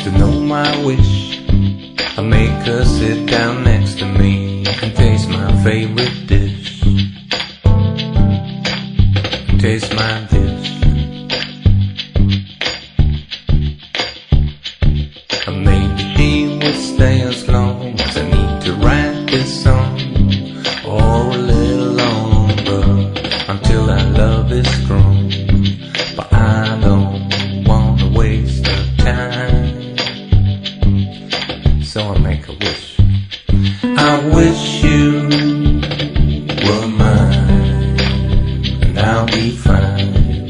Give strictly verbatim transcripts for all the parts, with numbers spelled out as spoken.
wants to know my wish, I make her sit down next to me and taste my favorite dish. Taste my dish. And maybe she will stay as long as I need to write this song, or a little longer until our love is grown. But I don't wanna waste her time, so I make a wish. I wish you were mine, and I'll be fine.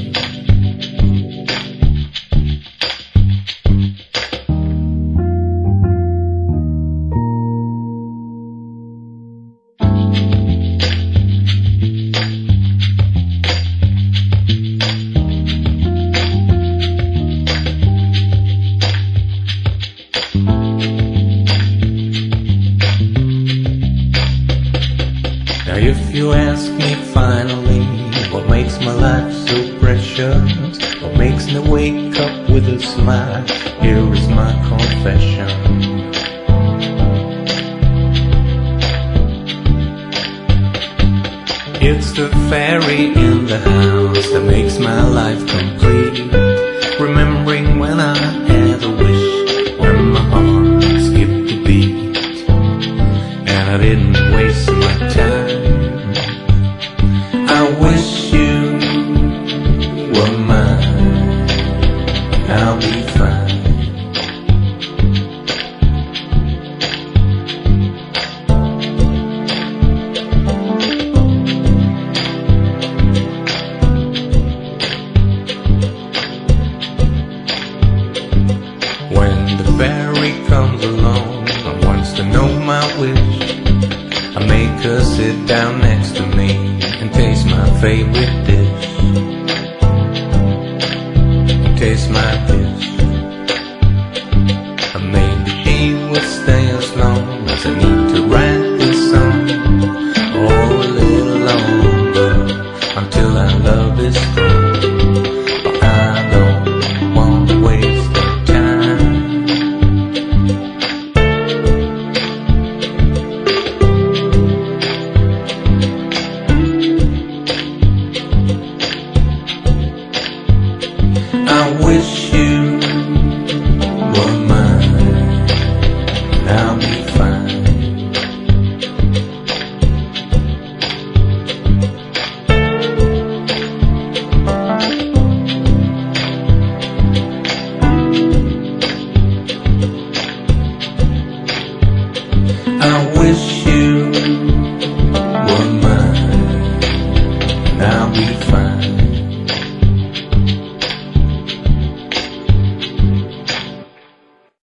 Now if you ask me finally, what makes my life so precious, what makes me wake up with a smile, here is my confession. It's the fairy in the house that makes my life complete, remembering when I had a wish, when my heart skipped a beat, and I didn't waste my time. I wish you were mine, I'll be fine. When the fairy comes along and wants to know my wish, I make her sit down next to me and taste my favorite